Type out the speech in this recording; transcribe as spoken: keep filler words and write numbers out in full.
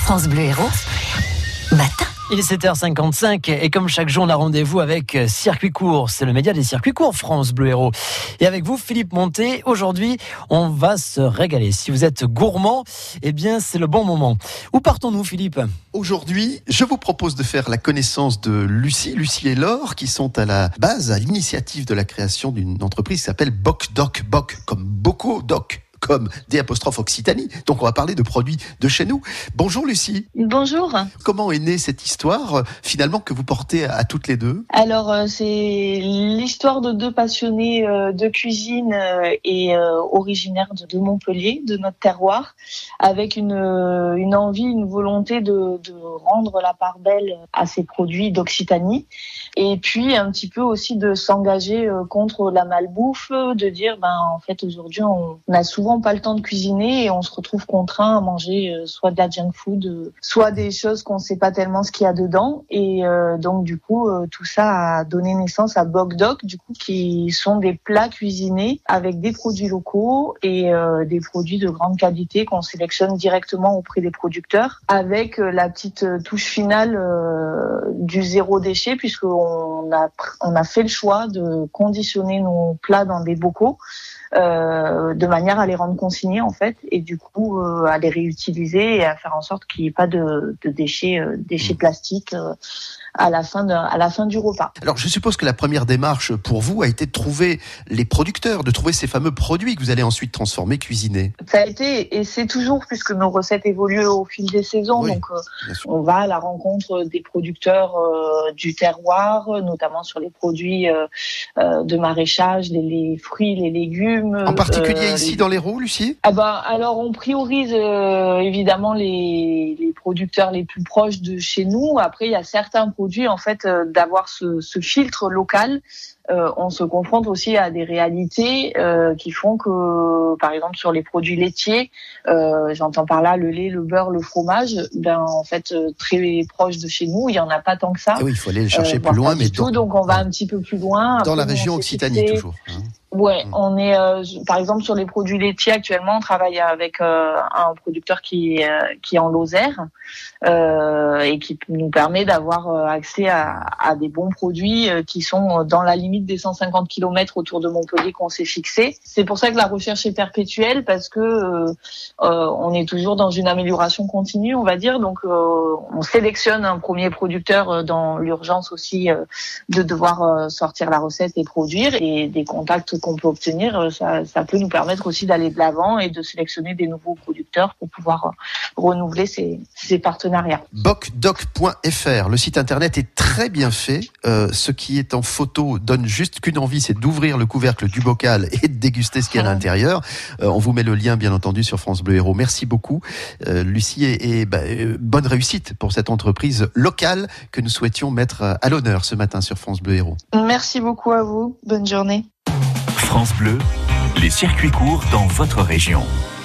France Bleu Héros, matin. Il est sept heures cinquante-cinq et comme chaque jour on a rendez-vous avec Circuit Court, c'est le média des circuits courts France Bleu Héros. Et avec vous Philippe Montet, aujourd'hui on va se régaler. Si vous êtes gourmand, eh bien c'est le bon moment. Où partons-nous Philippe ? Aujourd'hui, je vous propose de faire la connaissance de Lucie, Lucie et Laure, qui sont à la base, à l'initiative de la création d'une entreprise qui s'appelle Boc Doc, Boc comme Bocaux Doc, comme D apostrophe Occitanie. Donc on va parler de produits de chez nous. Bonjour Lucie. Bonjour. Comment est née cette histoire finalement que vous portez à toutes les deux ? Alors euh, c'est l'histoire de deux passionnés euh, de cuisine euh, et euh, originaires de, de Montpellier, de notre terroir, avec une, euh, une envie, une volonté de, de rendre la part belle à ces produits d'Occitanie. Et puis un petit peu aussi de s'engager euh, contre la malbouffe, de dire ben en fait aujourd'hui on a souvent pas le temps de cuisiner et on se retrouve contraint à manger euh, soit de la junk food, euh, soit des choses qu'on sait pas tellement ce qu'il y a dedans. Et euh, donc du coup euh, tout ça a donné naissance à Boc Doc, du coup qui sont des plats cuisinés avec des produits locaux et euh, des produits de grande qualité qu'on sélectionne directement auprès des producteurs, avec euh, la petite touche finale euh, du zéro déchet, puisqu'on a on a fait le choix de conditionner nos plats dans des bocaux. Euh, de manière à les rendre consignés en fait, et du coup euh, à les réutiliser et à faire en sorte qu'il n'y ait pas de, de déchets, euh, déchets plastiques euh, à la fin de, à la fin du repas. Alors je suppose que la première démarche pour vous a été de trouver les producteurs, de trouver ces fameux produits que vous allez ensuite transformer, cuisiner. Ça a été et c'est toujours, puisque nos recettes évoluent au fil des saisons, oui, donc euh, on va à la rencontre des producteurs euh, du terroir, notamment sur les produits euh, euh, de maraîchage, les, les fruits, les légumes. En particulier euh, ici les... dans l'Hérault, Lucie ? Ah ben, alors on priorise euh, évidemment les, les producteurs les plus proches de chez nous. Après, il y a certains produits en fait euh, d'avoir ce, ce filtre local. Euh, on se confronte aussi à des réalités euh, qui font que, par exemple, sur les produits laitiers, euh, j'entends par là le lait, le beurre, le fromage, ben en fait euh, très proche de chez nous, il y en a pas tant que ça. Ah oui, il faut aller les chercher euh, plus loin, mais tout, dans... donc on va un petit peu plus loin. Dans Après, la région Occitanie fixé... toujours. Hein. Ouais, on est euh, par exemple sur les produits laitiers actuellement, on travaille avec euh, un producteur qui euh, qui est en Lozère euh, et qui nous permet d'avoir euh, accès à, à des bons produits euh, qui sont dans la limite des cent cinquante kilomètres autour de Montpellier qu'on s'est fixé. C'est pour ça que la recherche est perpétuelle, parce que euh, euh, on est toujours dans une amélioration continue, on va dire. Donc euh, on sélectionne un premier producteur dans l'urgence aussi euh, de devoir euh, sortir la recette et produire, et des contacts qu'on peut obtenir, ça, ça peut nous permettre aussi d'aller de l'avant et de sélectionner des nouveaux producteurs pour pouvoir renouveler ces, ces partenariats. boc doc point f r, le site internet est très bien fait. Euh, ce qui est en photo donne juste qu'une envie, c'est d'ouvrir le couvercle du bocal et de déguster ce qu'il y a à l'intérieur. Euh, on vous met le lien, bien entendu, sur France Bleu Héros. Merci beaucoup, euh, Lucie, et, et bah, euh, bonne réussite pour cette entreprise locale que nous souhaitions mettre à l'honneur ce matin sur France Bleu Héros. Merci beaucoup à vous. Bonne journée. France Bleu, les circuits courts dans votre région.